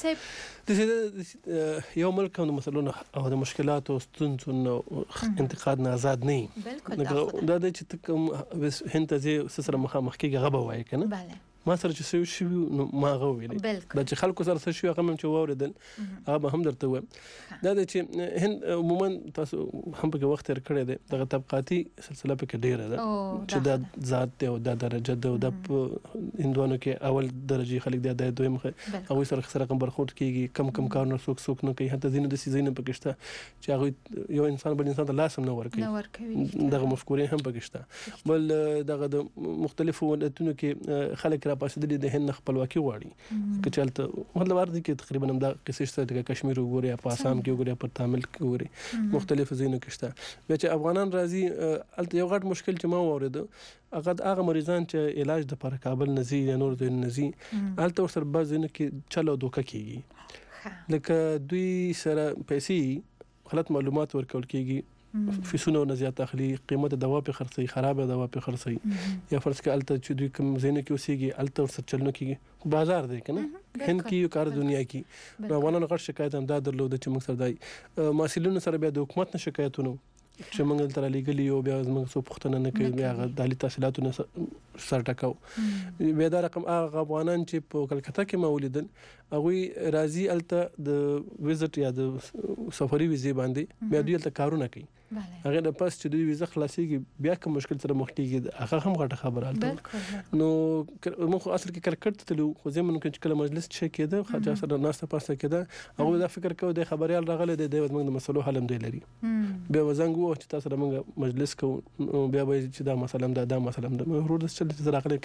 صاحب یو ملک هم د مسلونو او د مشکلاتو ستونزو انتقاد نه آزاد نه دا د چې کوم هند ته سره مخامخ کېږي غبا وایي کنه bale ما سره چې شو نو ما غوېلې دا چې خلکو سره شو هغه هم چې ووردل هغه هم درته وایم دا چې هند عموما تاسو هم په وخت تر کړی دی دغه طبقاتي سلسله په کې ډیره ده چې دا ذات ته او د درجه ده او د هندوانو کې اول درجه خلک د دویم هغه سره کوم برخوت کیږي کم کارونه څوک نه کوي حتی ځینې د سیزینه پکشته چې هغه یو انسان بل انسان ته لاس هم نه ورکوي دغه مفکورې هم پکشته بل دغه د مختلفو ولایتونو کې خلک پاسدلې د هند خپلواکي غواړي که چلته مطلب ارزي کې تقریبا هم دا قصې شته د کشمیر وګوري په آسام کې وګوري په تامل کې وګوري مختلف ځایونه کې شته بیا چې افغانان راځي الته یو غټ مشکل چې ما واورېده هغه مریضان چې علاج د پر کابل نزي یا نور د نزي الته ورسره بعضینه کې چلو دوکه کیږي لکه دوی سره پیسې غلط معلومات ورکول کیږي فیسونه نه زیات اخلي قیمت دوا په خرڅي خرابه دوا په خرڅي یا فرض کې الته چې دوی کوم زینه کې اوسېږي الته ورسره چلنو کېږي بازار دی کنه هند کې یو کار دنیا کې نو ونه غټ شکایت هم دا درلود چې موږ سره دای مسولینو سره بیا د حکومت نه شکایتونه چې موږ تر لګلی یو بیا موږ څه پښتنه نه کوي بیا د عالی تحصیلاتو سر ټکاو بیا دا رقم هغه افغانان چې په کلکته کې مولیدل هغه راځي الته د ویزټ یا د سفري ویزه باندې بیا دوی الته کارونه کوي هغه د پاس چې دوی ویزه خلاصيږي بیا کوم مشکل سره مخ کیږي هغه هم غټه خبره الته نو موږ اصل کې کرکټ تلو خو زمونږ کې کله مجلس چې کېده خاطر سره ناسته پاسه کېده هغه دا فکر کوي د خبريال راغله د موږ د مسلو حل هم دی لري بیا وزنګ وو چې تاسو موږ مجلس کوو بیا به چې دا مسله دا مسله د ورور د چې راغله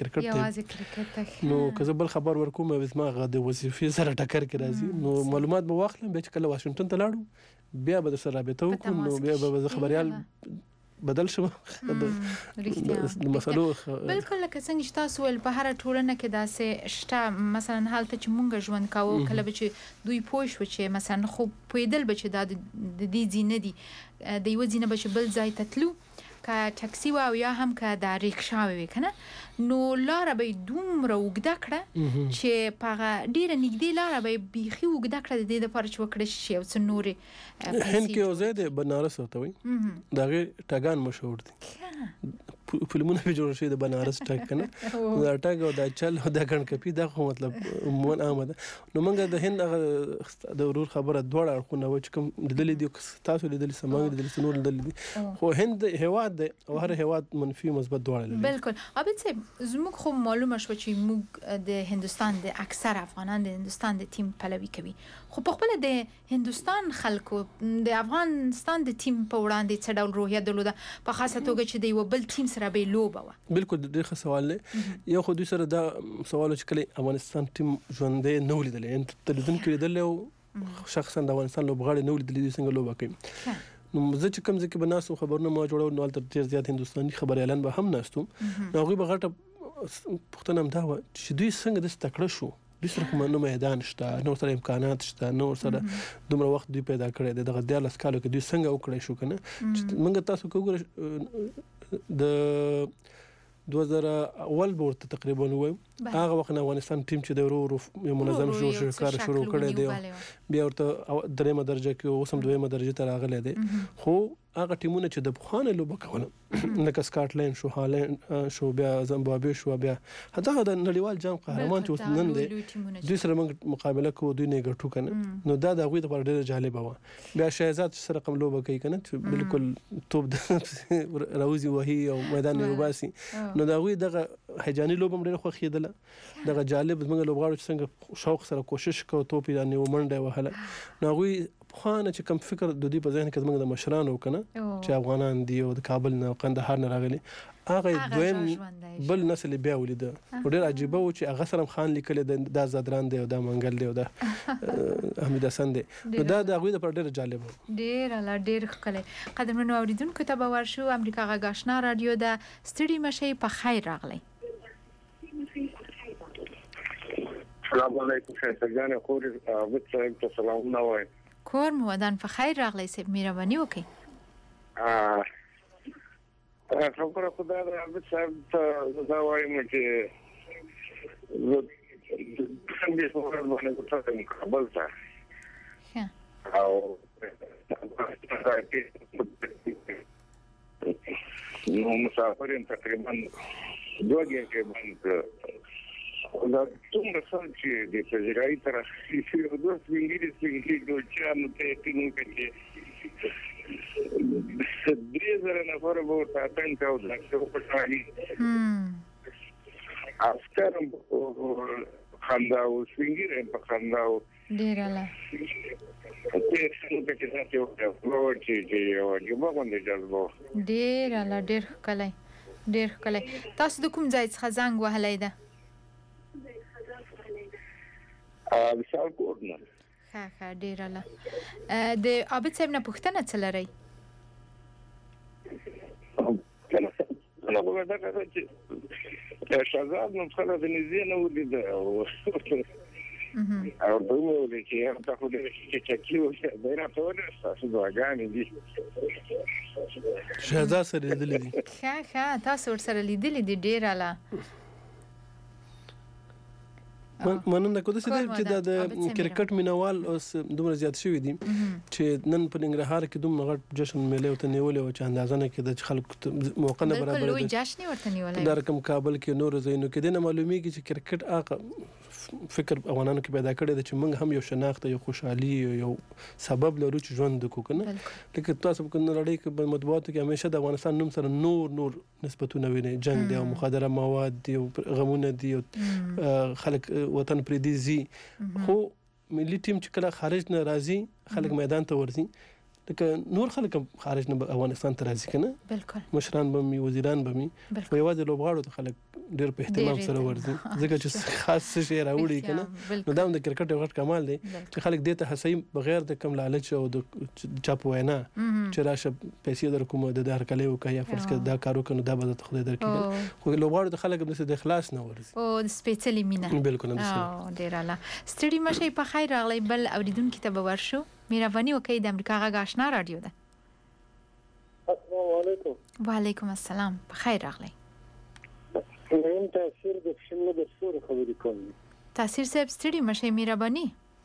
کرکټ نو که زه بل خبر ورکوم به ما غو د وظیفې سره ټکر کې راځي نو معلومات به واخلم به چې کله واشنگټن ته لاړو بیا به سره رابطه وکړو نو بیا به خبريال بدل شو د مسلو بالکل لکه څنګه چې تاسو ول په هر ټولنه کې داسې شته مثلا حالت چې مونږ ژوند کاوه کله به چې دوی پوه شو چې مثلا خو پویدل به چې د دې ځینې دي د یو ځینې به بل ځای تتلو که ټاکسي او یا هم که د ریکشا وي کنه نو لار به دومره وګدا کړه چې په ډیره نږدې لار به بيخي وګدا کړه د دې لپاره چې وکړي شي او څو نوري هند کې اوزه د بنارس ورته وي دغه ټاګان مشهور دي فلمونه به جوړ شي د بنارس ټاګ کنه دا ټاګ او دا چل او دا ګڼ کپی دا خو مطلب مون آمده نو موږ د هند د ورور خبره دوړ اړخونه و چې کوم د دلی دی تاسو د دلی سماغ د دلی سنور د دلی خو هند هواد دی او هر هواد منفي مثبت دوړ لري بالکل عابد صاحب زموږ خو معلومه شو چې موږ د هندستان د اکثر افغانان د هندستان د ټیم پلوي کوي خو په خپل د هندستان خلکو د افغانستان د ټیم په وړاندې څه ډول روحیه درلوده په خاصه توګه چې د یو بل ټیم سره سره به لوبه و بالکل ډېر ښه سوال دی یو خو دوی سره دا سوال چې کله افغانستان ټیم ژوندې نه ولیدل ان تلویزیون کې لیدل او شخصا د افغانستان لوبغاړي نه ولیدل دوی څنګه لوبه کوي نو زه چې کوم ځکه بناسو خبرونه ما جوړو نو تر ډېر زیات هندستاني خبر اعلان به هم ناستم نو هغه به غټه پښتنه هم دا و چې دوی څنګه د تکړه شو دوی سره کوم نو میدان شته نو سره امکانات شته نو سره دومره وخت دوی پیدا کړی دغه 14 کالو کې دوی څنګه وکړی شو کنه چې موږ تاسو وګورئ د 2000 اول ورته تقریبا وایو هغه وخت افغانستان ټیم چې د ورو منظم کار شروع کړی دی بیا ورته درېمه درجه کې اوسم دویمه درجه ته راغلی دی خو هغه ټیمونه چې د بخانه لوبه کوله لکه سکاټلند شو هالند شو بیا زیمبابوې شو بیا هغه د نړیوال جام قهرمان چې نن دی دوی سره موږ مقابله کوو دوی نه ګټو کنه نو دا د هغوی لپاره ډېره جالبه وه بیا شهزاد سره کوم لوبه کوي کنه چې بالکل توپ راوځي وهي او میدان نه وباسي نو دا هغوی دغه هیجاني لوبه ډېره خوښېدله دغه جالب زموږ لوبغاړو چې څنګه شوق سره کوشش کوي توپ یې نه ومنډه وهله نو هغوی خانه چې کوم فکر د دې په ذهن کې زموږ د مشرانو کنه چې افغانان دي او د کابل نه قندهار نه راغلي هغه دویم بل نسل بیا ولید ډېر عجیب و چې هغه سره خان لیکل د زادران دی او د منګل دی او د حمید حسن دی نو دا د هغوی لپاره ډېر جالب ډېر ښکلی قدرمنو اوریدونکو ته به ورشو امریکا غږ آشنا رادیو د ستړي مشئ په خیر راغلی السلام علیکم شایستګان خوري وڅ ته سلامونه وایم کور مو ودان په خیر راغلی سب مهرباني وکړئ خبره خدای دې عبد صاحب ته دا وایم چې څنګه څنګه باندې کوته کابل ته او نو مسافر تقریبا 2 غنټې باندې دا څومره څنګه چې د فزیکي طرف چې د انګلیسي د چانو ته تینو کې د زره نفر به تاسو ته او د پټاړي افکار خنداو سوینګره په خنداو ډیر اله ته څنګه چې تاسو یو چې یو جواب باندې جذبو ډیر اله ډیر کله تاسو د کوم ځای څخه زنګ وهلای ده وشال کوټنه ښه ډیر اله د عابد صاحب نه پوښتنه څه لرئ انا به دا چې شهزاد نو خلک د نږدې نه ولید او په موږ کې هم تاسو د چکیو د راټول تاسو دواګانې دي شهزاد سره لیدلې دي ښه تاسو ورسره لیدلې دي ډیر اله مننه کوم چې د کرکټ مینوال اوس دومره زیات شوی دي چې نن په ننګرهار کې دومره غټ جشن میله او تنیول او چې اندازه نه کې د خلکو موقع نه برابر دي لوی جشن ورته نیولای د رقم کابل کې نور زینو کې د معلومیږي چې کرکټ هغه فکر افغانانو کې پیدا کړی دی چې موږ هم یو شناخت یو خوشحالي یو سبب لرو چې ژوند وکړو کنه لکه تاسو په نړۍ کې په مطبوعاتو کې همیشه د افغانستان نوم سره نور نسبتونه ویني جنگ دی او مخدره مواد دی او غمونه دی او خلک وطن پردي زی خو ملي ټیم چې کله خارج نه راځي خلک میدان ته ورځي لکه نور خلک خارج نه افغانستان ته راځي کنه بالکل مشران به می وزیران به می په یوازې لوبغاړو ته خلک ډېر په اهتمام سره ورځي ځکه چې خاص شي راوړي کنه نو دا د کرکټ یو غټ کمال دی چې خلک دې ته هڅوي بغیر د کم لالچ او د چاپ وینا چې راشه پیسې در کوم د هر کله یو کیا فرض کړه دا کارو کنه دا به خدای درکړي خو لوبغاړو ته خلک د اخلاص نه ورځي او سپیشلی مینا بالکل نه ډیر اعلی ستړي مشه په خیر راغلی بل اوریدونکو ته به ورشو مهرباني وکړئ د امریکا غږ آشنا رادیو ده السلام علیکم وعلیکم السلام په خیر راغلی نن تاثیر د شنو د سور خبرې کوم تاثیر صاحب ستړي مشه مهرباني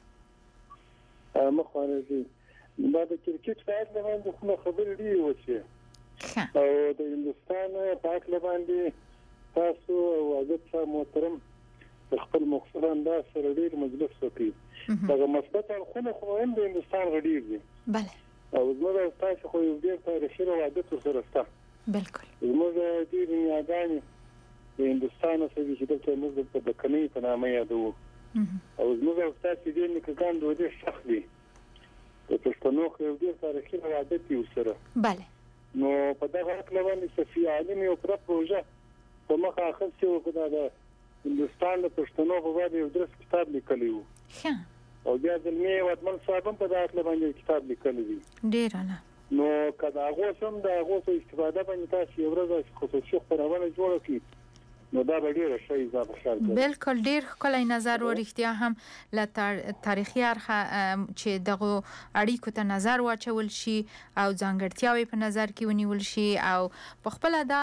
مخوانه دي ما د کرکټ فعال باندې خو خبرې دی وشه او د هندستان پاک باندې تاسو واجب صاحب محترم خپل مخصوص انداز سره ډیر مجلس وکړي دا مثبت خو هم د هندستان غډیر دي bale او زموږ تاسو خو یو ډیر تاریخي روایت سره ستا بالکل زموږ د دنیاګانې د هندستان سره چې دلته موږ د کني په نامه یادو او زموږ تاسو دې نه کګان دوی شخص دي د پښتنو خو یو ډیر تاریخي روایت دی سره bale نو په دغه حق باندې صفي عالم یو پروژه په مخه اخیستې وه په د هندوستان د پښتنو په باندې یو درس کتاب لیکلی و او بیا زلمي وطمن صاحب هم په دغه حق باندې کتاب لیکلی دی ډېر اعلی نو که د هغو هم د هغو په استفاده باندې تاسو یو ورځ خصوصي خپرونه جوړه کړئ نو دا به ډېره ښه اضافه شار کوي. بالکل ډېر ښکلی نظر و رښتیا هم له تاریخي اړخه چې دغو اړیکو ته نظر واچول شي او ځانګړتیاوې په نظر کې ونیول شي او په خپله دا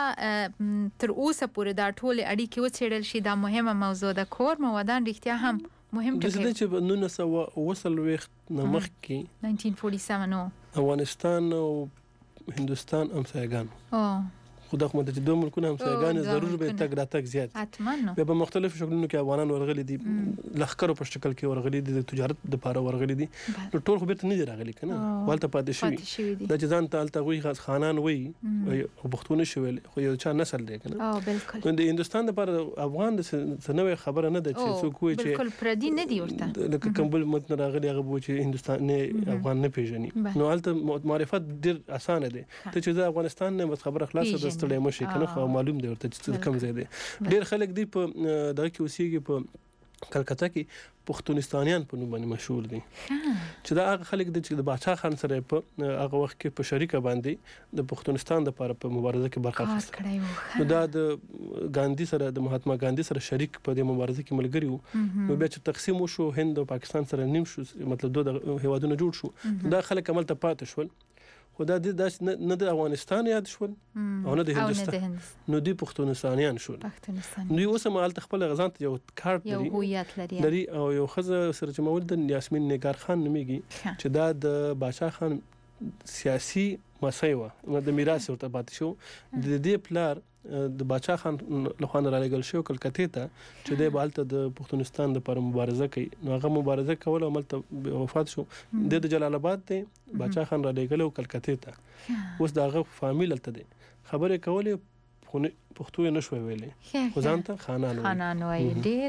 تر اوسه پورې دا ټولې اړیکې وڅېړل شي دا مهمه موضوع ده. کور موادان رښتیا هم مهم ټکی داسې چې په 1940 نه مخکې 1947 افغانستان او هندوستان همسایګان خو دغه مده چې دوه ملکونه همسایګان ضرور به تګ راتګ زیات اتمنه به مختلفو شکلونو کې افغانان ورغلي دي لخرو په شکل کې ورغلي دي د تجارت لپاره ورغلي دي نو ټول خو بیرته نه دي راغلي کنه والته پاتې شوی دا چې ځان ته الته غوي خانان وي او بختونه شوی خو یو چا نسل دی کنه بالکل د هندوستان لپاره افغان د سنوي خبره نه ده چې څوک وي چې بالکل پردي نه دی ورته لکه کومبل مت راغلي هغه بو چې هندوستان نه افغان نه پیژني نو الته معرفت ډیر اسانه دي ته چې د افغانستان نه بس خبره خلاصه د ستړي مشي کنه معلوم دی ورته چې کم ځای دی. ډېر خلک دی په دغه کې اوسېږي په کلکته کې پښتونستانیان په نوم باندې مشهور دي چې دا هغه خلک دي چې د باچا خان سره په هغه وخت کې په شریکه باندې د پښتونستان لپاره په مبارزه کې برخه اخیسته. دا د ګاندھی سره د مهاتما ګاندھی سره شریک په دې مبارزه کې ملګری وو نو بیا چې تقسیم وشو هند او پاکستان سره نیم شو مطلب دوه هیوادونه جوړ شو دا خلک عمل ته پاتې شول خو دا نه د افغانستان یاد شول او نه د هندوستان نو دوی پښتونستانیان شول. دوی اوس هم هلته خپل غزان ته یو کارت لري او یو ښځه سره چې مول د یاسمین نگار خان نومیږي چې دا د باچا خان سیاسي مسایي وه د میراث ورته پاتې شو د دې پلار د باچا خان لخوا را لګل شو کلکته ته چې د بالته د پښتونستان لپاره مبارزه کوي نو هغه مبارزه کول عمل ته وفات شو د جلال آباد ته باچا خان را لګل کلکته ته اوس دغه فامیل ته دي خبره کولې پښتو نه شوي ویلې خو ځان ته خانان وایي.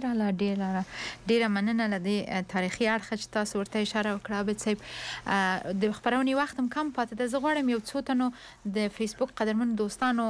ډېره مننه له دې تاریخي اړخه چې تاسو ورته اشاره وکړه عابد صاحب. د خپرونې وخت هم کم پاتې ده. زه غواړم یو څو تنو د فیسبوک قدرمنو دوستانو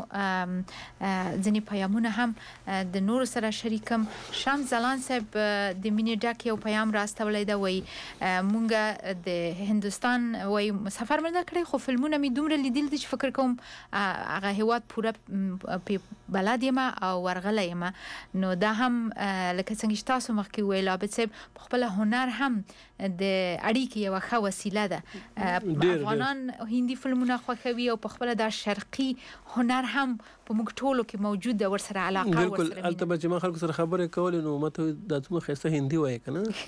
ځینې پیامونه هم د نورو سره شریکم. شمس زلان صاحب د مینې ډک یو پیام راستولی ده وایي مونږ د هندوستان وایي سفر مې نه کړی خو فلمونه مې دومره لیدل دي چې فکر کوم هغه هیواد پوره بلد یم او ورغلی یم نو دا هم لکه څنګه چې تاسو مخکې ویل عابد صاحب په خپل هنر هم د اړیکې یوه ښه وسیله ده. افغانان هندي فلمونه خوښوي او په خپل دا شرقي هنر هم په موږ ټولو کې موجود ده ورسره علاقه بالکل البته چې ما خلکو سره خبرې کولې نو ماته دا څومره ښایسته هندي وایي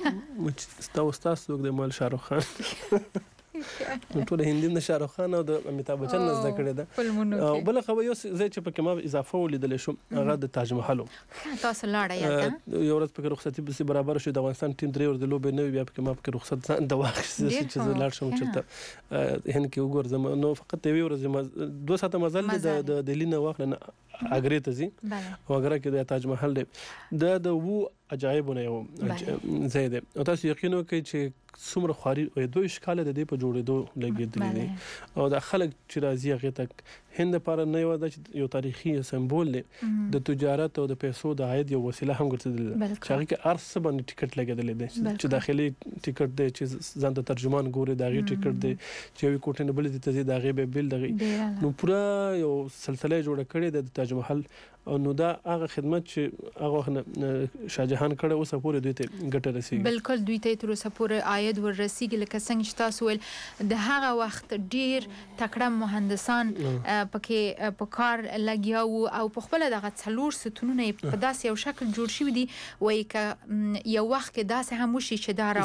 کنه تاسو د مال شاهرخ خان ټول هندي نه شاهرخ خان او د امیتاب بچن نه زده کړې ده او بل خو یو ځای چې پکې ما اضافه ولیدل شو هغه د تاج محل تاسو لاړه یاده یو ورځ پکې رخصتي به برابر شو د افغانستان ټیم درې ور د لوبې نه بیا پکې ما پکې رخصت ځان د واخیست چې زه لاړ شم چې هند کې وګورځم نو فقط یو ورځ ما 2 ساعته مزل د دلی نه واخلنه اګری ته زی او اګره کې د تاج محل دی د وو عجایبونه یو ځای دی او تاسو یقین وکړئ چې څومره خواري او دوه اشکال د دې په جوړېدو لګېدلې دي او د خلک چې راځي هغه ته هند لپاره نه یو د یو تاریخي سمبول دی د تجارت او د پیسو د عاید یو وسیله هم ګرځېدل چې هغه کې ارس باندې ټیکټ لګېدل دي چې داخلي ټیکټ دی چې ځان ته ترجمان ګوري دا غي ټیکټ دی چې یو کوټه نه بل دي ته دا غي به بل دغه نو پورا یو سلسله جوړه کړې د تاج محل نو دا هغه خدمت چې هغه شاهجهان کړه اوس پورې دوی ته ګټه رسیږي. بالکل دوی ته تر اوسه پورې عاید ور رسیږي لکه څنګه چې تاسو ویل د هغه وخت ډیر تکړه مهندسان پکې په کار لګیا وو او په خپل دغه څلور ستونونه په داسې یو شکل جوړ شوی دي وایي که یو وخت کې داسې هم وشي چې دا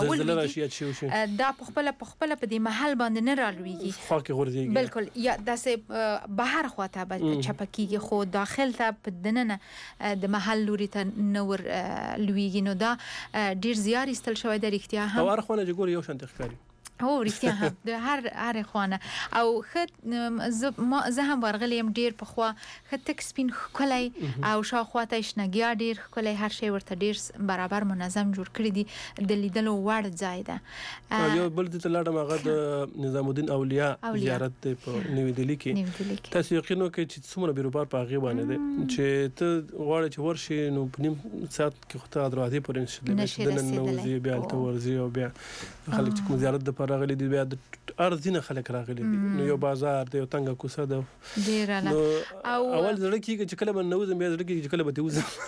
راول دا په خپل په دې محل باندې نه رالويږي خاکې غورځيږي بالکل یا داسې بهر خواته چپکیږي خو داخل ته دننه د محل لوري ته نور لویږي نو دا ډیر زیار استل شوی د رښتیا هم او ارخونه چې ګور یو شانت ښکاری او رښتیا هم د هر خوانه او زه هم ورغلم ډیر په خوا تک سپین خولای او شاوخواته شنګیا ډیر خولای هر شی ورته ډیر برابر منظم جوړ کړی دي د لیدلو وړ ځای ده یو بل د تلاړه مغه د نظام الدین اولیاء زیارت په نیو دلی کې تاسو یقین وکړئ چې څومره بیروبار په هغه باندې ده چې ته غواړې چې ورشي نو په نیم ساعت کې خو ته دروازې پورې نشي دننه بیا ته ورځي او بیا خلک چې زیارت د راغلي دي بیا د ارزینه خلک راغلي دي نو یو بازار دی یو تنګه کوڅه ده ډیر اعلی او اول زړه کېږي چې کله به نوځم بیا زړه کېږي چې کله به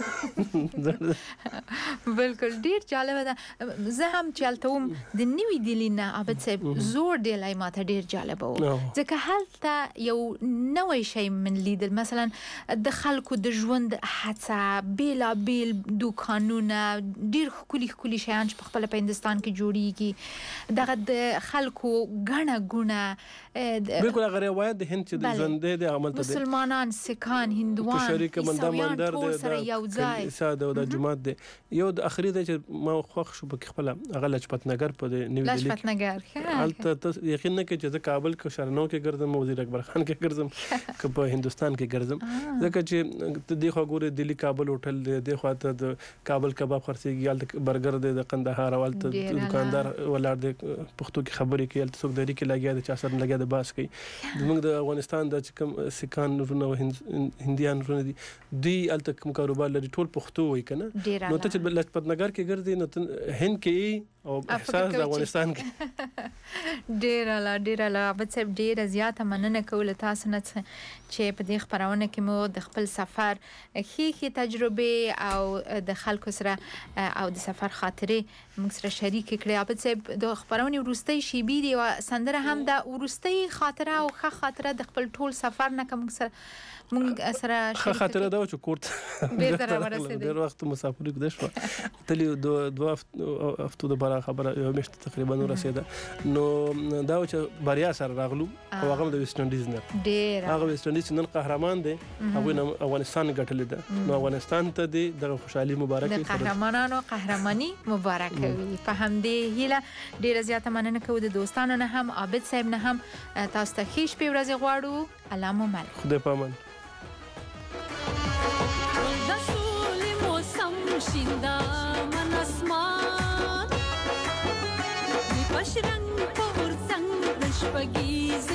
توزم بالکل ډیر جالب ده زه هم چلتوم د نیوی دلینا ابد صاحب زور دی لای ماته ډیر جالب و ځکه هلته یو نوې شی من لیدل مثلا د خلکو د ژوند هڅه بیلا بیل دوکانونه ډیر خولي شیان په خپل هندستان کې جوړیږي دغه خلکو غنا بالکل هغه روایت د هند چې د ژوند د عمل ته مسلمانان سکان هندوان شریک مندر د یو ځای ساده د جماعت دی یو د اخري د چې ما خوښ شو په خپل هغه لجپت نګر په نیو دلی لجپت نګر حالت یقین نه کې چې د کابل کو شرنو کې ګرځم وزیر اکبر خان کې ګرځم که په هندستان کې ګرځم ځکه چې د خو ګوره دلی کابل هوټل د خو ته د کابل کباب خرڅيږي د برګر د قندهار او د دکاندار ولر د پښتو کې خبرې کوي تل څوک دری کې لګیا د چا سره لګیا د باس کوي موږ د افغانستان د کوم سکان رونه هندیان رونه دي الته کوم کاروبار لري ټول پښتو وای کنه نو ته چې لجپت نګر کې ګرځي نو هند کې او احساس د افغانستان کې ډیر اعلی ابد صاحب ډیر زیاته مننه کوله تاسو نه چې په دې خبرونه کې مو د خپل سفر خې تجربه او د خلکو سره او د سفر خاطره موږ سره شریک کړې ابد صاحب د خبرونه ورستۍ شی بي دی او سندره هم د ورستۍ خاطره او ښه خاطره د خپل ټول سفر نه کوم موږ سره ښه خاطره دا چې کوړت بیرته ورسېد ډېر وخت مسافر کې شو تلی دوه هفتو د بارا خبره یو مشت تقریبا ورسېده نو دا چې بریا سره راغلو او هغه د ویسټ انډیز نه ډېر هغه ویسټ انډیز نن قهرمان دي هغه افغانستان ګټل ده نو افغانستان ته د خوشحالي مبارک د قهرمانانو قهرماني مبارک وي په همدې هیله ډېر زیاته مننه کوو د دوستانو نه هم عابد صاحب نه هم تاسو ته ښه شپه ورځ غواړو الله مو مل خدای پامان شیندا من اسمان دی پشرنګ پور څنګه شپګیز